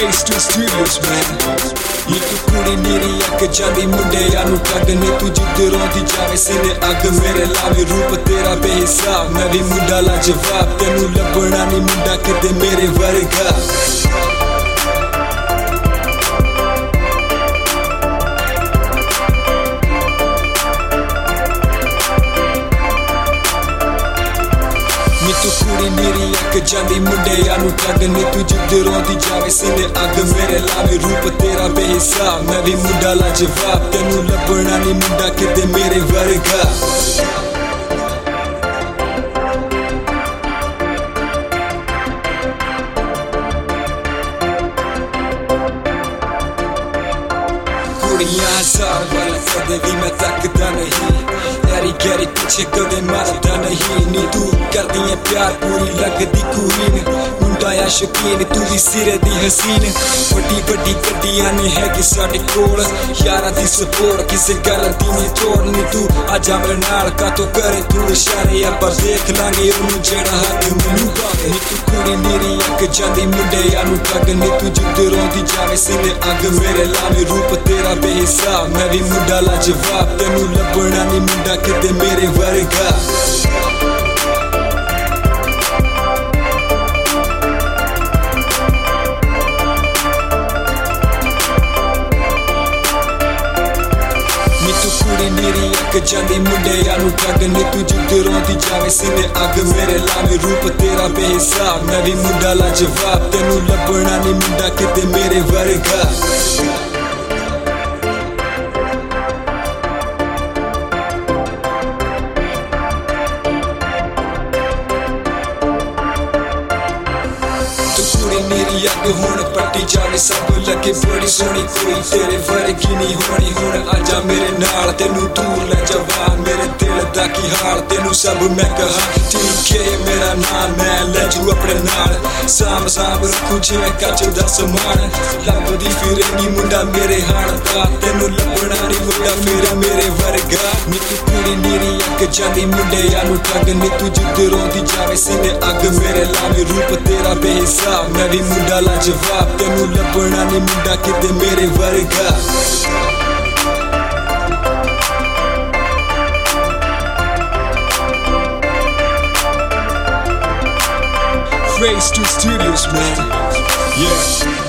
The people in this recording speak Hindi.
Phase 2 Studios man ये तू कुड़ी मेरी अक जांदी मुंडे यानू टग ने तू जिधरों दी जावे सीने अग मेरे लावी रूप तेरा बेहिसाब मैं भी मुंडा ला जवाब तेनू लभना नहीं मुंडा किते मेरे वर्गा तू कुड़ी मेरी अक जांदी मुंडे यानू टग ने तू जिधरों दी जावे सीने अग मेरे लावे रूप तेरा बेहिसाब मैं भी मुंडा ला जवाब तेनू लभना नहीं मुंडा किते मेरे वर्गा कुड़ियां हजार वाला कदे भी मैं तकदा नहीं यारी गैरी पीछे कदे मरदा नहीं नी तू करदी है प्यार पूरी लगदी कुईन मुंडा या शकीन तू भी सिरे दी हसीन बड़ी बड़ी गड्डियां ने है कि साडे कोल यारा दी सपोर्ट किसे गल दी नहीं तोड़नी तू आजा मेरे नाल का तो करे तू इशारे पर देख लांगे ओनू जेड़ा हक मैनू पावे नी तू कुड़ी मेरी अक जांदी मुंडे यानू टग ने तू जिधरों दी जावे सीने अग मेरे लावे रूप तेरा बेहिसाब मैं भी मुंडा ला जवाब तेनू लभना नहीं मुंडा किते मेरे वर्गा कुड़ी मेरी अक जांदी मुंडे यानू टग ने तू जिधरों दी जावे सीने अग मेरे लावे रूप तेरा बेहिसाब मैं भी मुंडा ला जवाब तेनू लभना नहीं मुंडा किते मेरे वर्गा मेरी अग हुण पट्टी जावे सब लगे बड़ी सोहनी कोई तेरे वर्गी नहीं होनी हुण आजा मेरे नाल तेनू दूर ले जावा मेरे दिल दा की हाल तेनू सब मैं कहा ठीक है मेरा नाम मैं ले जू अपने नाल साम साम रखू जिवें कच दा समान लभदी फिरेगी मुंडा मेरे हाल दा तेनू लभना नहीं मुंडा फिर मेरे वर्गा नी तू कुड़ी मेरी अक जांदी मुंडे यानू टग ने तू जिधरों दी जावे सीने अग मेरे लावे रूप तेरा बेहिसाब मैं भी मुंडा ला जवाब तेनू लभना नहीं मुंडा किते मेरे वर्गा Phase 2 Studios man yeah